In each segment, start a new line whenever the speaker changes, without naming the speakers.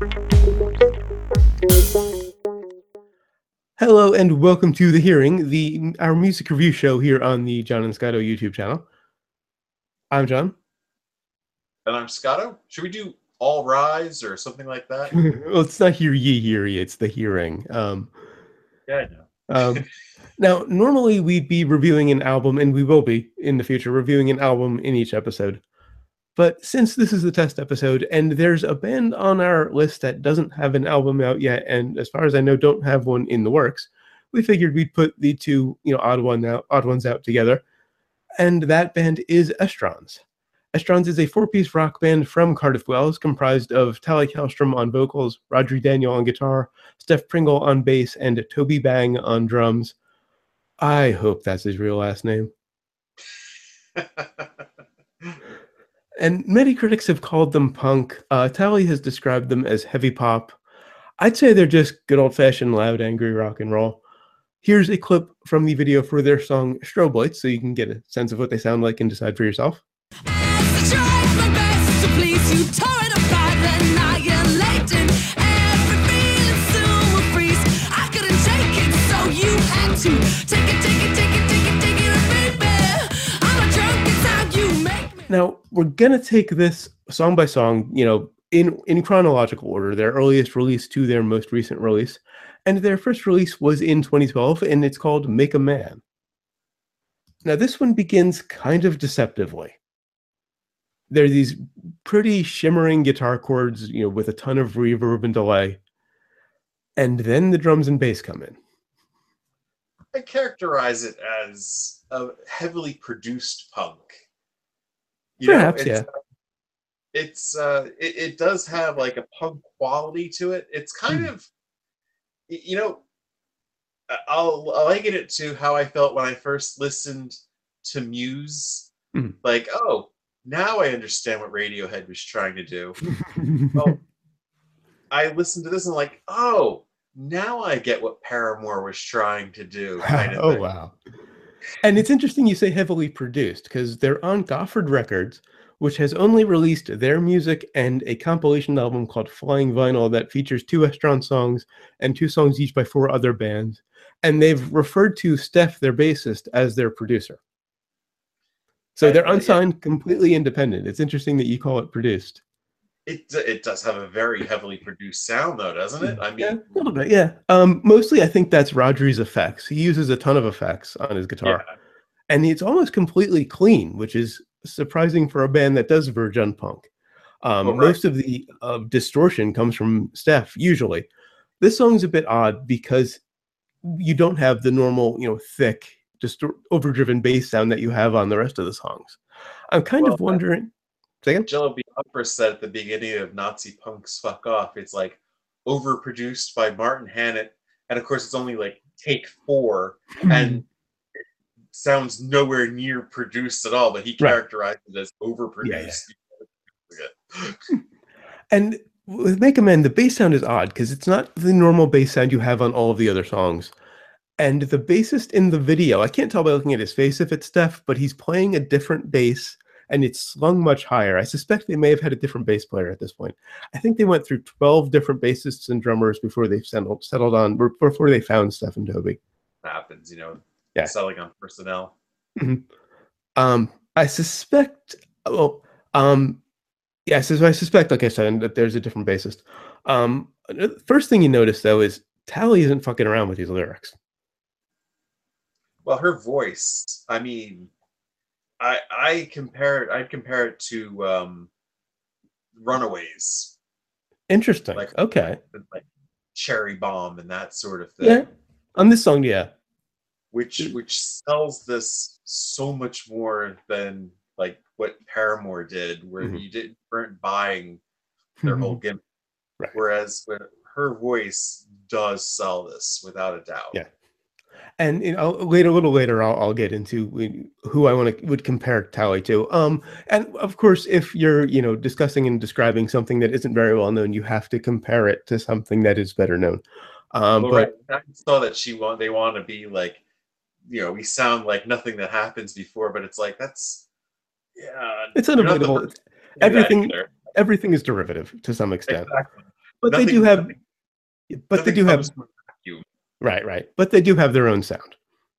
Hello and welcome to The Hearing, our music review show here on the John and Scotto YouTube channel. I'm John.
And I'm Scotto. Should we do All Rise or something like that?
Well, it's not Hear Ye, Hear Ye, it's The Hearing.
Yeah, I know.
Now, normally we'd be reviewing an album, and we will be in the future, reviewing an album in each episode. But since this is the test episode, and there's a band on our list that doesn't have an album out yet, and as far as I know, don't have one in the works, we figured we'd put the two, odd ones out together. And that band is Estrons. Estrons is a four-piece rock band from Cardiff, Wales, comprised of Tally Kallstrom on vocals, Rodri Daniel on guitar, Steph Pringle on bass, and Toby Bang on drums. I hope that's his real last name. And many critics have called them punk. Tally has described them as heavy pop. I'd say they're just good old-fashioned loud, angry rock and roll. Here's a clip from the video for their song Strobe Lights, so you can get a sense of what they sound like and decide for yourself. Now, we're going to take this song by song, in chronological order, their earliest release to their most recent release. And their first release was in 2012, and it's called Make a Man. Now, this one begins kind of deceptively. There are these pretty shimmering guitar chords, with a ton of reverb and delay. And then the drums and bass come in.
I characterize it as a heavily produced punk.
Perhaps, yeah.
It does have like a punk quality to it. It's kind of, I'll liken it to how I felt when I first listened to Muse. Like, oh, now I understand what Radiohead was trying to do. Well, I listened to this and I'm like, oh, now I get what Paramore was trying to do. Kind of thing.
Wow. And it's interesting you say heavily produced, because they're on Gofford Records, which has only released their music and a compilation album called Flying Vinyl that features 2 Estron songs and 2 songs each by 4 other bands. And they've referred to Steph, their bassist, as their producer. So they're unsigned, completely independent. It's interesting that you call it produced.
It does have a very heavily produced sound, though, doesn't it? I mean,
yeah, a little bit, yeah. Mostly, I think that's Rodri's effects. He uses a ton of effects on his guitar, and it's almost completely clean, which is surprising for a band that does verge on punk. Most of the distortion comes from Steph. Usually, this song's a bit odd because you don't have the normal, thick, overdriven bass sound that you have on the rest of the songs. I'm kind of wondering.
Jello Biafra said at the beginning of Nazi Punks Fuck Off, it's like overproduced by Martin Hannett, and of course it's only like take 4 and it sounds nowhere near produced at all, but he characterized it as overproduced.
And with Make a Man, the bass sound is odd because it's not the normal bass sound you have on all of the other songs. And the bassist in the video, I can't tell by looking at his face if it's Steph, but he's playing a different bass and it's slung much higher. I suspect they may have had a different bass player at this point. I think they went through 12 different bassists and drummers before they settled on, before they found Steph and Toby.
Happens, settling on personnel.
I suspect, so I suspect, like I said, that there's a different bassist. First thing you notice, though, is Tally isn't fucking around with these lyrics.
Well, her voice, I mean, I'd compare it to Runaways.
Interesting. Okay.
Like Cherry Bomb and that sort of thing.
Yeah. On this song, yeah.
Which sells this so much more than like what Paramore did, where you weren't buying their whole gimmick.
Right.
Whereas her voice does sell this without a doubt.
Yeah. And a little later, I'll get into who I would compare Tally to. And of course, if you're discussing and describing something that isn't very well known, you have to compare it to something that is better known. But
I saw that they want to be like, we sound like nothing that happens before, but it's like it's
unavoidable. Everything is derivative to some extent.
Exactly.
but they do have, but they do have, right. But they do have their own sound.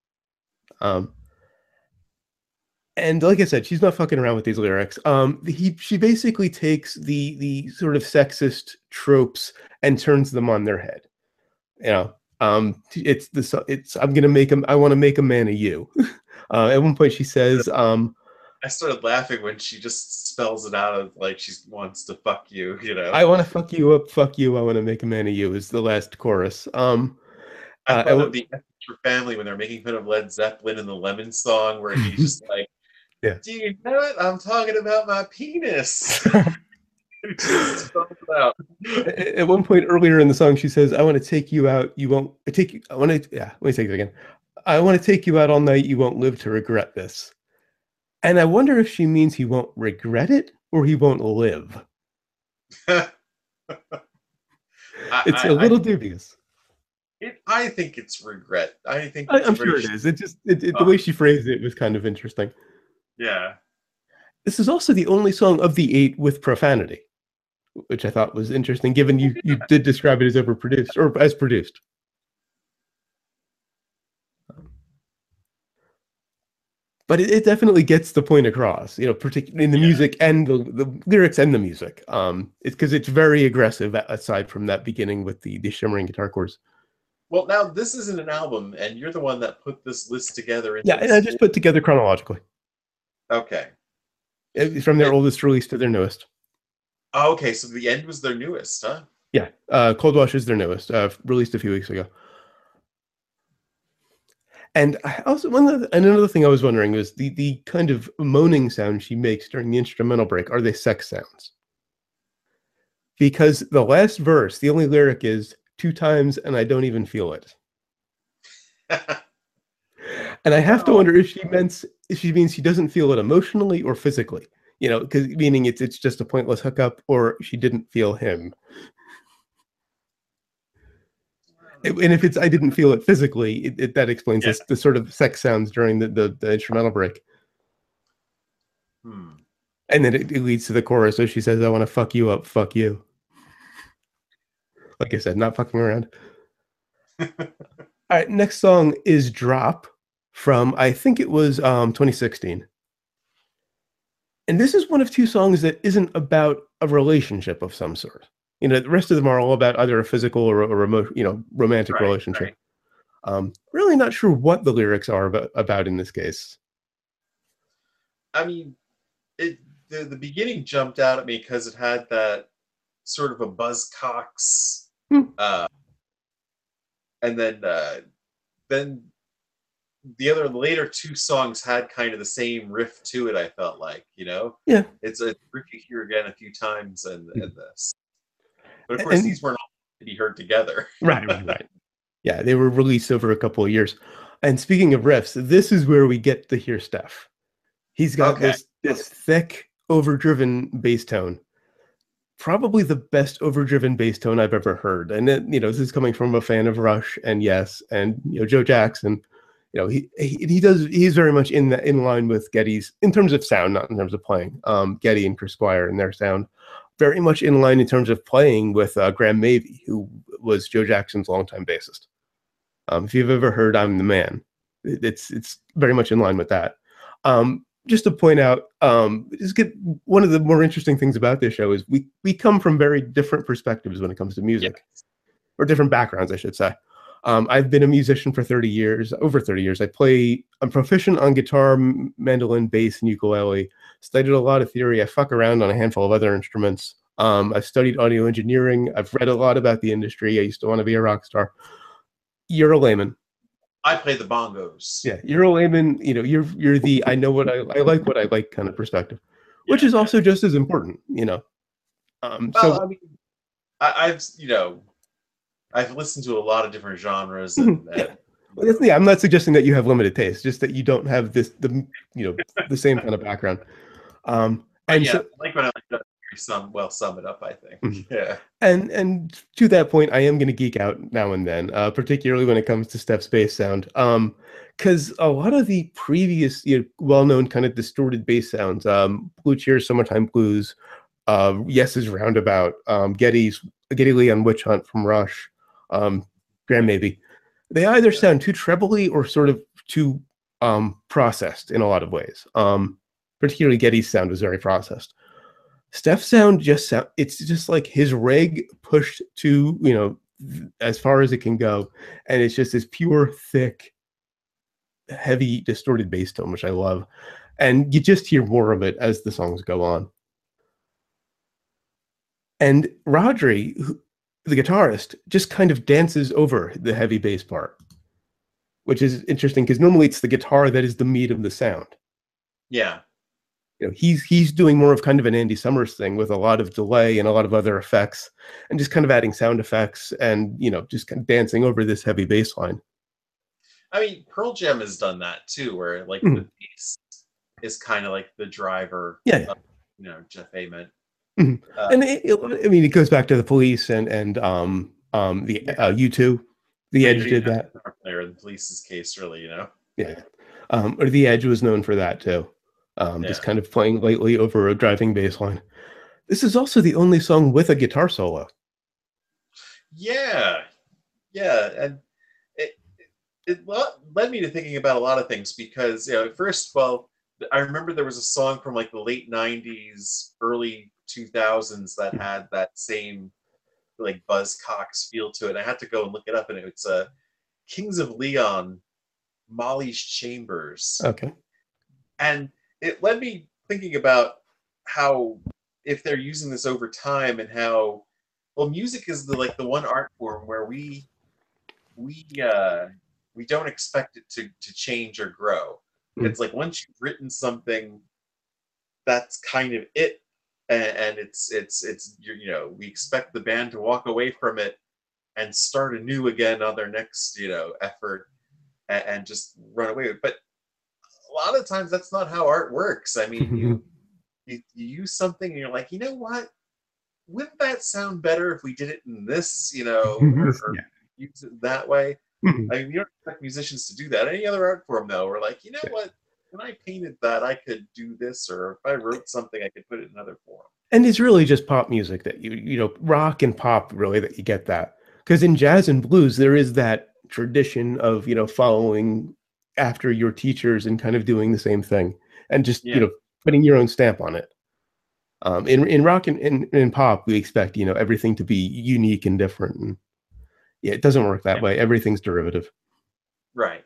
And like I said, she's not fucking around with these lyrics. She basically takes the sort of sexist tropes and turns them on their head. You know, I'm gonna make him. I want to make a man of you. At one point, she says,
I started laughing when she just spells it out of like she wants to fuck you. You know,
I want to fuck you up. Fuck you. I want to make a man of you. Is the last chorus.
I thought of the Extra Family when they're making fun of Led Zeppelin in the Lemon song, where he's just like,
yeah.
Do you know it? I'm talking about my penis.
At one point earlier in the song, she says, I want to take you out. You won't take you. I want to, yeah, let me take it again. I want to take you out all night. You won't live to regret this. And I wonder if she means he won't regret it or he won't live. It's a little dubious.
I think it's regret. I think
I'm sure it is. It just the way she phrased it was kind of interesting.
Yeah.
This is also the only song of the 8 with profanity, which I thought was interesting, given you did describe it as overproduced or as produced. But it definitely gets the point across, you know, particularly in the music and the lyrics and the music. It's because it's very aggressive, aside from that beginning with the shimmering guitar chords.
Well, now this isn't an album, and you're the one that put this list together.
Yeah, and I just put together chronologically.
Okay.
From their oldest release to their newest.
Oh, okay, so The End was their newest, huh?
Yeah, Cold Wash is their newest, released a few weeks ago. And I also another thing I was wondering was the kind of moaning sound she makes during the instrumental break. Are they sex sounds? Because the last verse, the only lyric is 2 times and I don't even feel it. And I have to wonder if she means she doesn't feel it emotionally or physically. You know, because meaning it's just a pointless hookup, or she didn't feel him. And if it's I didn't feel it physically, that explains the sort of sex sounds during the instrumental break. And then it leads to the chorus. So she says, I want to fuck you up, fuck you. Like I said, not fucking around. All right, next song is Drop from, I think it was 2016. And this is one of 2 songs that isn't about a relationship of some sort. You know, the rest of them are all about either a physical or a remote, you know, romantic relationship. Right. Really not sure what the lyrics are about in this case.
I mean, the beginning jumped out at me because it had that sort of a Buzzcocks, and then the other later 2 songs had kind of the same riff to it. I felt like, you know, it's a riff you hear again a few times, and this. But of course, these weren't all to be heard together.
Right. Yeah, they were released over a couple of years. And speaking of riffs, this is where we get to hear Steph. He's got this thick, overdriven bass tone. Probably the best overdriven bass tone I've ever heard. And then, you know, this is coming from a fan of Rush and Yes, and you know, Joe Jackson. You know, he's very much in line with Geddy's in terms of sound, not in terms of playing. Geddy and Chris Squire and their sound. Very much in line in terms of playing with Graham Mavey, who was Joe Jackson's longtime bassist. If you've ever heard I'm the Man, it's very much in line with that. Just to point out, one of the more interesting things about this show is we come from very different perspectives when it comes to music, or different backgrounds, I should say. I've been a musician for over 30 years. I'm proficient on guitar, mandolin, bass, and ukulele. Studied a lot of theory. I fuck around on a handful of other instruments. I've studied audio engineering. I've read a lot about the industry. I used to want to be a rock star. You're a layman.
I play the bongos.
Yeah, you're a layman. You know, you're the I know what I like kind of perspective, which is also just as important. You know.
I mean, I've listened to a lot of different genres.
I'm not suggesting that you have limited taste, just that you don't have the same kind of background.
Like when I sum it up, I think.
Mm-hmm.
Yeah.
And to that point, I am going to geek out now and then, particularly when it comes to Steph's bass sound. Because a lot of the previous, well-known kind of distorted bass sounds, Blue Cheers, Summertime Blues, Yes is Roundabout, Geddy Lee on Witch Hunt from Rush, Grand Maybe. They either sound too trebly or sort of too processed in a lot of ways. Particularly Geddy's sound was very processed. Steph's sound it's just like his reg pushed to, as far as it can go. And it's just this pure, thick, heavy, distorted bass tone, which I love. And you just hear more of it as the songs go on. And Rodri, the guitarist, just kind of dances over the heavy bass part, which is interesting because normally it's the guitar that is the meat of the sound.
Yeah.
He's doing more of kind of an Andy Summers thing with a lot of delay and a lot of other effects and just kind of adding sound effects and, just kind of dancing over this heavy bass line.
I mean, Pearl Jam has done that too, where like the bass is kind of like the driver of, Jeff Ament.
And it goes back to the Police and the U2. The Edge did that.
Player in the Police's case, really,
Yeah. Or the Edge was known for that too. Just kind of playing lightly over a driving bass line. This is also the only song with a guitar solo.
Yeah. And it led me to thinking about a lot of things because, at first, I remember there was a song from like the late 90s, early 2000s that had that same like Buzz Cox feel to it. I had to go and look it up, and it's Kings of Leon, Molly's Chambers.
Okay.
And it led me thinking about how, if they're using this over time, and how, music is the one art form where we don't expect it to change or grow. It's like once you've written something, that's kind of it, and it's we expect the band to walk away from it and start anew again on their next effort, and just run away. But a lot of times that's not how art works. I mean, you use something and you're like, you know what? Wouldn't that sound better if we did it in this, or use it that way? I mean, you don't expect musicians to do that. Any other art form, though, we're like, what? When I painted that, I could do this, or if I wrote something, I could put it in another form.
And it's really just pop music that rock and pop, really, that you get that. Because in jazz and blues, there is that tradition of, following after your teachers and kind of doing the same thing and just, putting your own stamp on it. In rock and in pop, we expect, everything to be unique and different. And it doesn't work that way. Everything's derivative.
Right.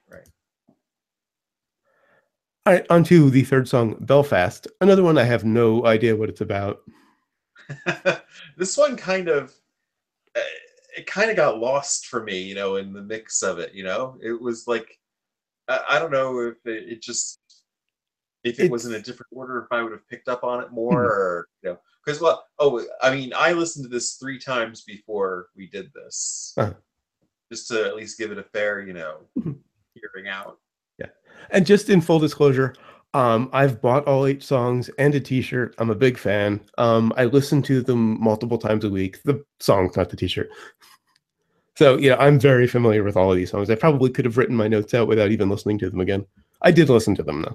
All right, on to the third song, Belfast. Another one I have no idea what it's about.
This one kind of got lost for me, in the mix of it. It was like, I don't know if it was in a different order, if I would have picked up on it more, or because I listened to this 3 times before we did this, just to at least give it a fair, hearing out.
Yeah, and just in full disclosure, I've bought all 8 songs and a T-shirt. I'm a big fan. I listen to them multiple times a week. The songs, not the T-shirt. So I'm very familiar with all of these songs. I probably could have written my notes out without even listening to them again. I did listen to them though.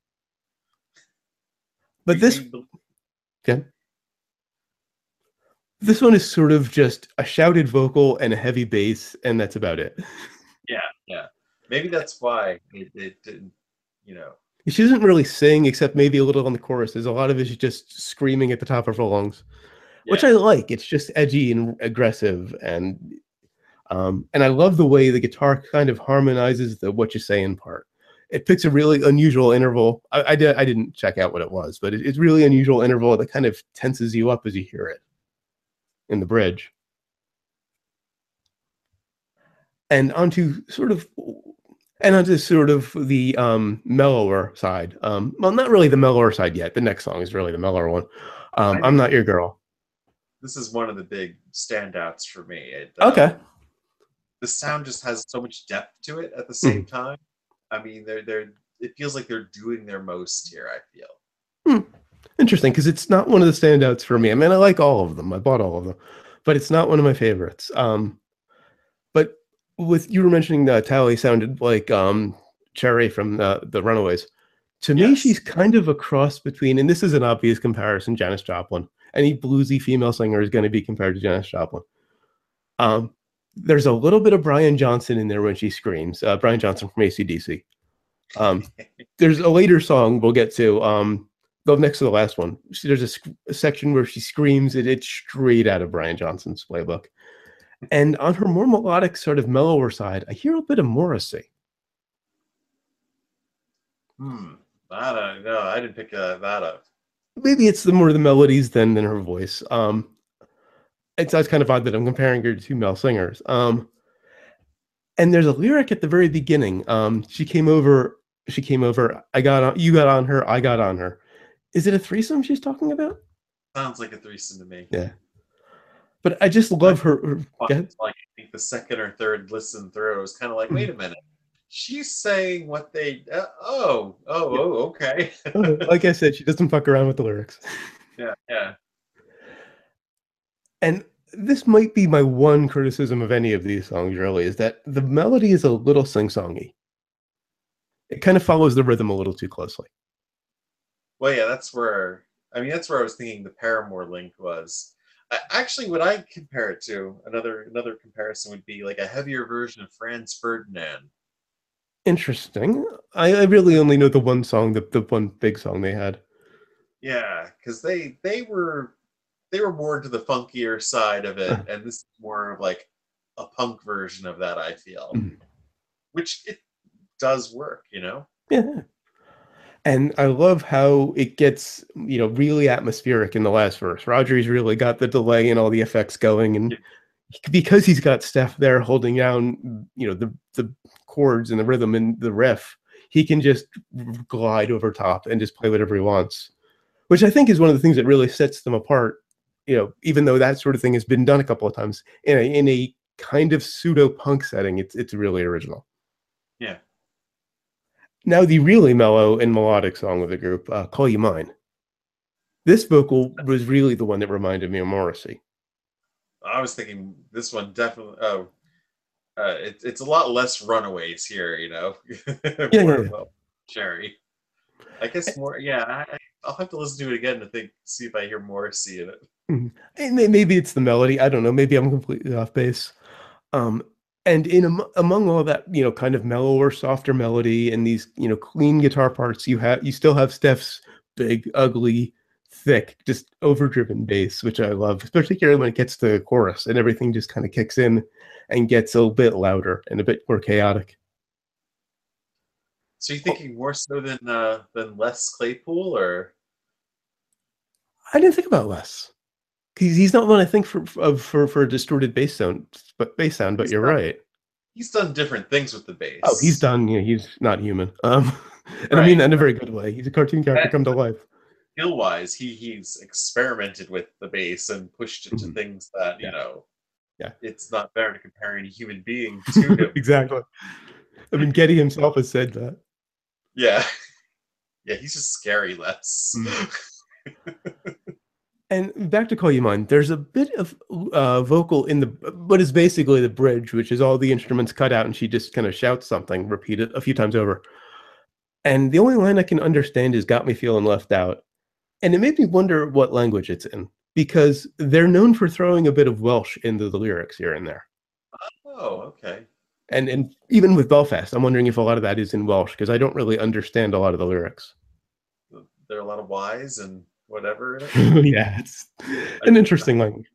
But this one is sort of just a shouted vocal and a heavy bass, and that's about it.
Yeah. Maybe that's why it didn't,
She doesn't really sing, except maybe a little on the chorus. There's a lot of it she's just screaming at the top of her lungs, which I like. It's just edgy and aggressive, and I love the way the guitar kind of harmonizes the "what you saying" part. It picks a really unusual interval. I didn't check out what it was, but it's really unusual interval that kind of tenses you up as you hear it in the bridge. And onto sort of the mellower side. Well, not really the mellower side yet. The next song is really the mellower one. I'm Not Your Girl.
This is one of the big standouts for me.
Okay.
The sound just has so much depth to it at the same time. I mean, it feels like they're doing their most here, I feel.
Interesting, because it's not one of the standouts for me. I mean, I like all of them. I bought all of them. But it's not one of my favorites. But with you were mentioning that Tally sounded like Cherry from the Runaways. To me, she's kind of a cross between, and this is an obvious comparison, Janis Joplin. any bluesy female singer is going to be compared to Janis Joplin. There's a little bit of Brian Johnson in there when she screams. Brian Johnson from AC/DC. There's a later song we'll get to. Go next to the last one. There's a section where she screams. It's straight out of Brian Johnson's playbook. And on her more melodic, sort of mellower side, I hear a bit of Morrissey.
I don't know. I didn't pick that up.
Maybe it's more the melodies than her voice. It's kind of odd that I'm comparing her to two male singers. And there's a lyric at the very beginning. She came over. I got on. You got on her. I got on her. Is it a threesome she's talking about?
Sounds like a threesome to me.
Yeah. But I just love her.
Like, I think the second or third listen through, it was kind of like, wait a minute. She's saying what they. Okay.
Like I said, she doesn't fuck around with the lyrics.
Yeah.
And this might be my one criticism of any of these songs, really, is that the melody is a little sing-songy. It kind of follows the rhythm a little too closely.
Well, yeah, that's where I was thinking the Paramore link was. Actually, what I compare it to, another comparison would be like a heavier version of Franz Ferdinand.
Interesting. I really only know the one song, the one big song they had.
Yeah, because they were more to the funkier side of it, and this is more of like a punk version of that, I feel. Which it does work, you know?
Yeah. And I love how it gets, really atmospheric in the last verse. Roger's really got the delay and all the effects going, and because he's got Steph there holding down, the chords and the rhythm and the riff, he can just glide over top and just play whatever he wants, which I think is one of the things that really sets them apart. Even though that sort of thing has been done a couple of times in a kind of pseudo punk setting, it's really original.
Yeah.
Now, the really mellow and melodic song of the group, Call You Mine. This vocal was really the one that reminded me of Morrissey.
I was thinking this one definitely. It's a lot less Runaways here,
Yeah.
Cherry. I guess more. Yeah, I'll have to listen to it again to see if I hear Morrissey in it.
And maybe it's the melody. I don't know. Maybe I'm completely off base. And among all that, kind of mellower, softer melody and these, clean guitar parts, you still have Steph's big, ugly, thick, just overdriven bass, which I love, particularly when it gets to the chorus and everything just kind of kicks in and gets a bit louder and a bit more chaotic.
So you're thinking more so than Les Claypool, or?
I didn't think about Les. He's not one I think for a distorted bass sound, but you're right.
He's done different things with the bass.
Oh, he's done. He's not human. And right. I mean that in a very good way. He's a cartoon character come to life.
Skill-wise, he's experimented with the bass and pushed it to things that it's not fair to compare any human being to him.
Exactly. I mean, Geddy himself has said that.
Yeah, he's just scary, Les.
And back to Call You Mine, there's a bit of vocal in what is basically the bridge, which is all the instruments cut out, and she just kind of shouts something, repeated a few times over. And the only line I can understand is "Got me feeling left out," and it made me wonder what language it's in, because they're known for throwing a bit of Welsh into the lyrics here and there.
Oh, okay.
And even with Belfast, I'm wondering if a lot of that is in Welsh, because I don't really understand a lot of the lyrics.
There are a lot of Y's and whatever in
it. Yeah, it's an interesting language.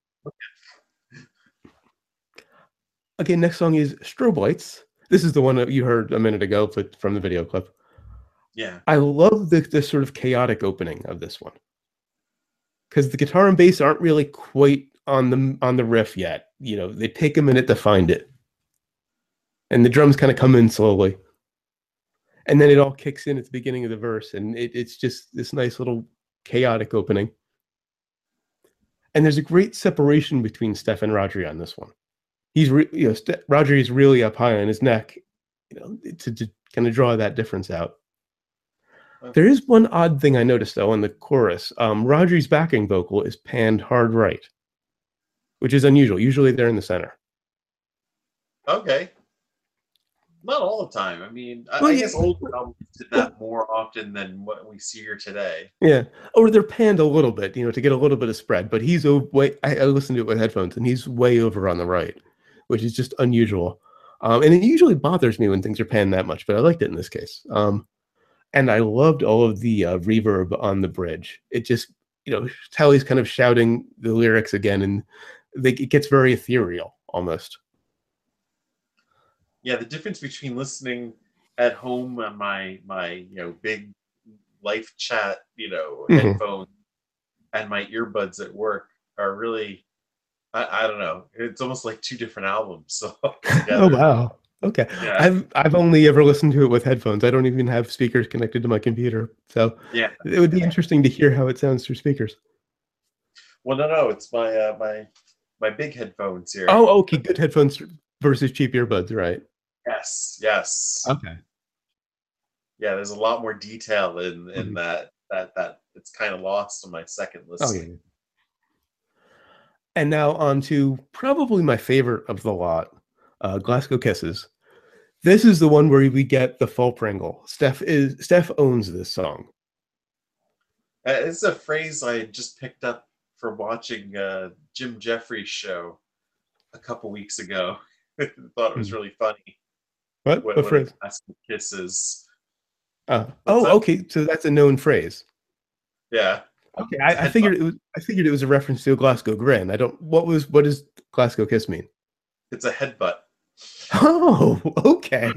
Okay, next song is Strobe Lights. This is the one that you heard a minute ago from the video clip.
Yeah.
I love the sort of chaotic opening of this one, because the guitar and bass aren't really quite on the riff yet. They take a minute to find it. And the drums kind of come in slowly. And then it all kicks in at the beginning of the verse, and it's just this nice little chaotic opening. And there's a great separation between Steph and Rodri on this one. He's Rodri is really up high on his neck, to kind of draw that difference out. Okay. There is one odd thing I noticed though in the chorus. Rodri's backing vocal is panned hard right, which is unusual. Usually they're in the center.
Okay. Not all the time. I mean,
Well,
I guess old albums did that more often than what we see here today.
yeah, or they're panned a little bit, to get a little bit of spread. But he's way. I listened to it with headphones, and he's way over on the right, which is just unusual. And it usually bothers me when things are panned that much, but I liked it in this case. And I loved all of the reverb on the bridge. It just, Tally's kind of shouting the lyrics again, and it gets very ethereal almost.
Yeah, the difference between listening at home on my big life chat headphones and my earbuds at work are really, I don't know. It's almost like two different albums. So
Oh wow. Okay.
Yeah.
I've only ever listened to it with headphones. I don't even have speakers connected to my computer. So
Yeah.
it would be interesting to hear how it sounds through speakers.
Well, no, it's my my big headphones here.
Oh, okay. Good headphones versus cheap earbuds, right?
Yes.
Okay.
Yeah, there's a lot more detail in that it's kind of lost on my second listening.
Oh, yeah. And now on to probably my favorite of the lot, Glasgow Kisses. This is the one where we get the full Pringle. Steph owns this song.
It's a phrase I just picked up from watching Jim Jeffries' show a couple weeks ago. I thought it was really funny.
What phrase?
Glasgow Kisses.
Okay. So that's a known phrase.
Yeah.
Okay, I figured it was a reference to a Glasgow grin. What does Glasgow kiss mean?
It's a headbutt.
Oh, okay.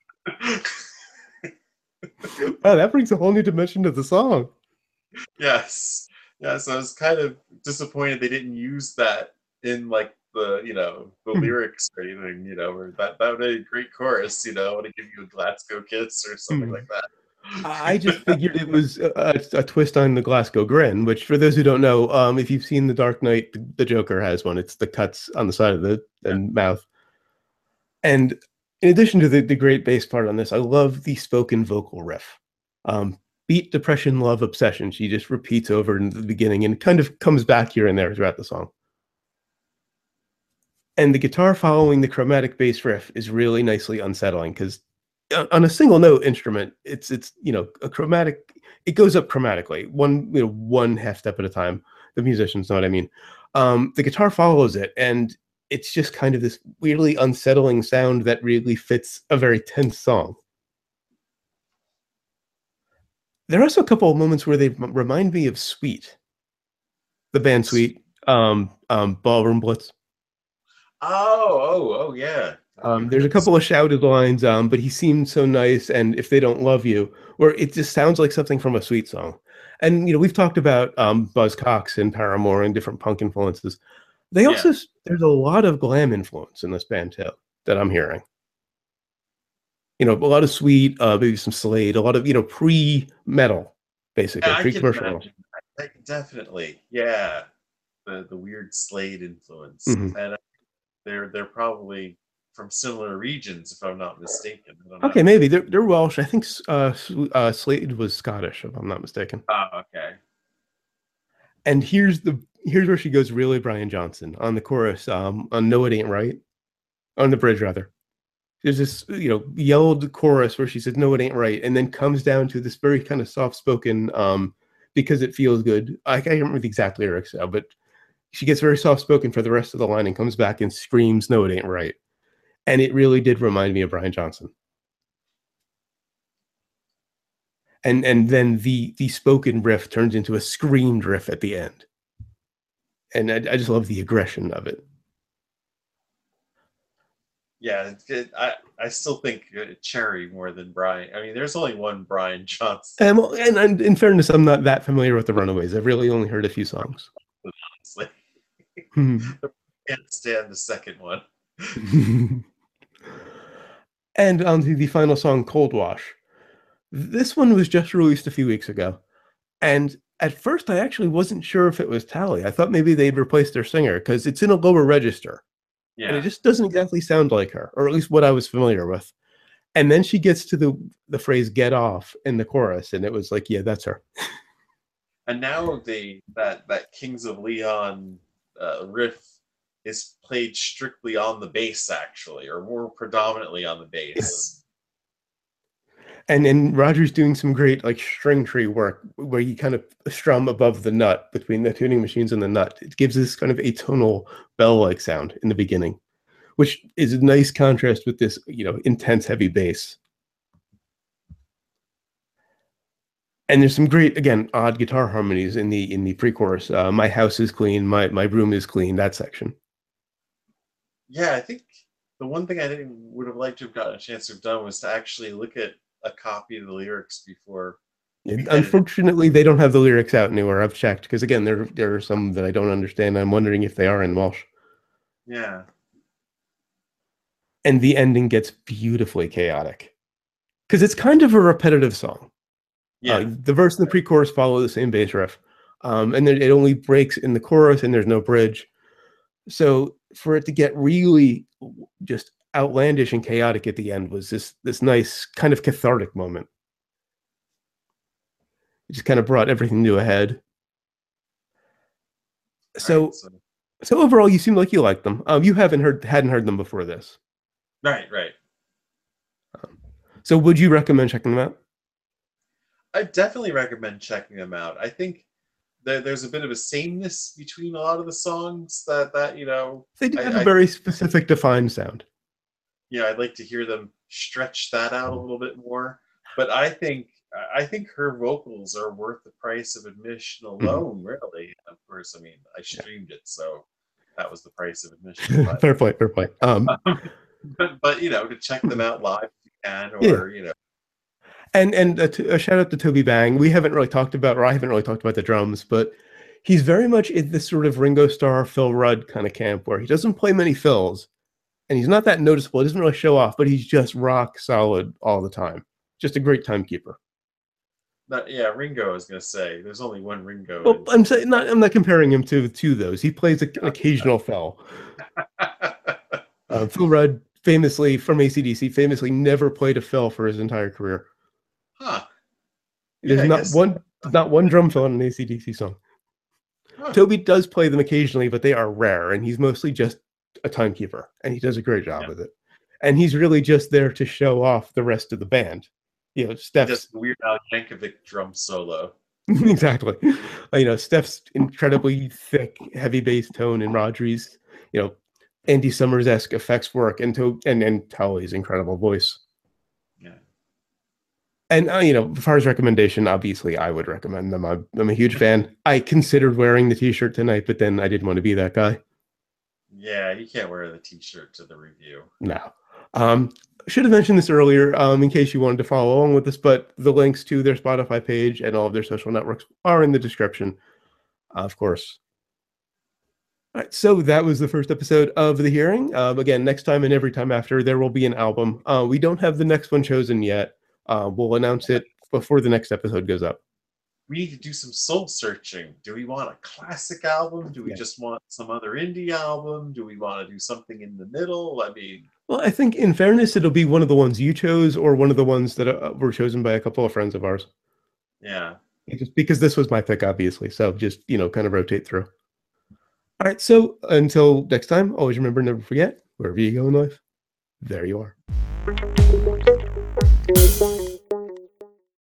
Wow, that brings a whole new dimension to the song.
Yes. I was kind of disappointed they didn't use that in like the lyrics or anything, or that would be a great chorus, I want to give you a Glasgow kiss or something like that.
I just figured it was a twist on the Glasgow grin, which for those who don't know, if you've seen The Dark Knight, the Joker has one. It's the cuts on the side of the mouth. And in addition to the great bass part on this, I love the spoken vocal riff. Beat, depression, love, obsession. She just repeats over in the beginning and kind of comes back here and there throughout the song. And the guitar following the chromatic bass riff is really nicely unsettling because on a single note instrument, it's a chromatic. It goes up chromatically, one half step at a time. The musicians know what I mean. The guitar follows it, and it's just kind of this weirdly unsettling sound that really fits a very tense song. There are also a couple of moments where they remind me of Sweet, the band Sweet, Ballroom Blitz.
Oh, yeah.
There's a couple of shouted lines, but he seemed so nice, and if they don't love you, or it just sounds like something from a Sweet song. And we've talked about Buzz Cox and Paramore and different punk influences. There's a lot of glam influence in this band too that I'm hearing. A lot of Sweet, maybe some Slade, a lot of pre-metal, basically pre-commercial.
Definitely, yeah. The weird Slade influence, and they're probably from similar regions, if I'm not mistaken.
Okay, maybe they're Welsh. I think Slade was Scottish, if I'm not mistaken.
Oh, okay.
And here's where she goes really Brian Johnson on the chorus, on "No It Ain't Right," on the bridge rather. There's this yelled chorus where she says "No, it ain't right," and then comes down to this very kind of soft spoken, because it feels good. I can't remember the exact lyrics now, but she gets very soft spoken for the rest of the line and comes back and screams "No, it ain't right." And it really did remind me of Brian Johnson. And then the spoken riff turns into a screamed riff at the end. And I just love the aggression of it.
Yeah, I still think Cherry more than Brian. I mean, there's only one Brian Johnson.
And in fairness, I'm not that familiar with the Runaways. I've really only heard a few songs.
Honestly. Can't stand the second one.
And on to the final song, Cold Wash. This one was just released a few weeks ago. And at first, I actually wasn't sure if it was Tally. I thought maybe they'd replaced their singer because it's in a lower register. Yeah. And it just doesn't exactly sound like her, or at least what I was familiar with. And then she gets to the phrase "get off" in the chorus, and it was like, yeah, that's her.
And now that Kings of Leon riff is played strictly on the bass, actually, or more predominantly on the bass.
And Roger's doing some great like string tree work where you kind of strum above the nut between the tuning machines and the nut. It gives this kind of atonal bell-like sound in the beginning, which is a nice contrast with this, intense heavy bass. And there's some great, again, odd guitar harmonies in the pre-chorus. My house is clean, my room is clean, that section.
Yeah, I think the one thing I would have liked to have gotten a chance to have done was to actually look at a copy of the lyrics before.
Unfortunately, they don't have the lyrics out anywhere. I've checked because, again, there are some that I don't understand. I'm wondering if they are in Welsh.
Yeah.
And the ending gets beautifully chaotic because it's kind of a repetitive song.
Yeah.
The verse and the pre-chorus follow the same bass riff, and then it only breaks in the chorus, and there's no bridge. So for it to get really just outlandish and chaotic at the end was this nice kind of cathartic moment. It just kind of brought everything to a head. So overall, you seem like you like them. You hadn't heard them before this.
Right.
So would you recommend checking them out?
I definitely recommend checking them out. I think there's a bit of a sameness between a lot of the songs that
they do have a very specific defined sound.
Yeah, I'd like to hear them stretch that out a little bit more. But I think her vocals are worth the price of admission alone, really. Of course, I mean, I streamed it, so that was the price of admission.
Fair play.
But to check them out live if you can, or
And a shout out to Toby Bang. I haven't really talked about the drums, but he's very much in this sort of Ringo Starr, Phil Rudd kind of camp where he doesn't play many fills, and he's not that noticeable. He doesn't really show off, but he's just rock solid all the time. Just a great timekeeper.
Ringo. I was gonna say there's only one Ringo.
Well, I'm not comparing him to those. He plays an occasional fill. Phil Rudd, famously from AC/DC, never played a fill for his entire career.
Huh.
There's not one drum fill in an AC/DC song. Huh. Toby does play them occasionally, but they are rare, and he's mostly just a timekeeper, and he does a great job with it. And he's really just there to show off the rest of the band. Steph's
just Weird Al Yankovic drum solo.
Exactly. Steph's incredibly thick, heavy bass tone, and Rodri's, Andy Summers-esque effects work, and Tully's incredible voice.
Yeah.
And as far as recommendation, obviously I would recommend them. I'm a huge fan. I considered wearing the t-shirt tonight, but then I didn't want to be that guy.
Yeah, you can't wear the t-shirt to the review.
No. Should have mentioned this earlier in case you wanted to follow along with this, but the links to their Spotify page and all of their social networks are in the description, of course. All right, so that was the first episode of The Hearing. Again, next time and every time after, there will be an album. We don't have the next one chosen yet. We'll announce it before the next episode goes up.
We need to do some soul searching. Do we want a classic album? Do we just want some other indie album? Do we want to do something in the middle? I mean...
Well, I think in fairness, it'll be one of the ones you chose or one of the ones that were chosen by a couple of friends of ours.
Yeah.
Just because this was my pick, obviously. So just, kind of rotate through. All right. So until next time, always remember, never forget, wherever you go in life, there you are.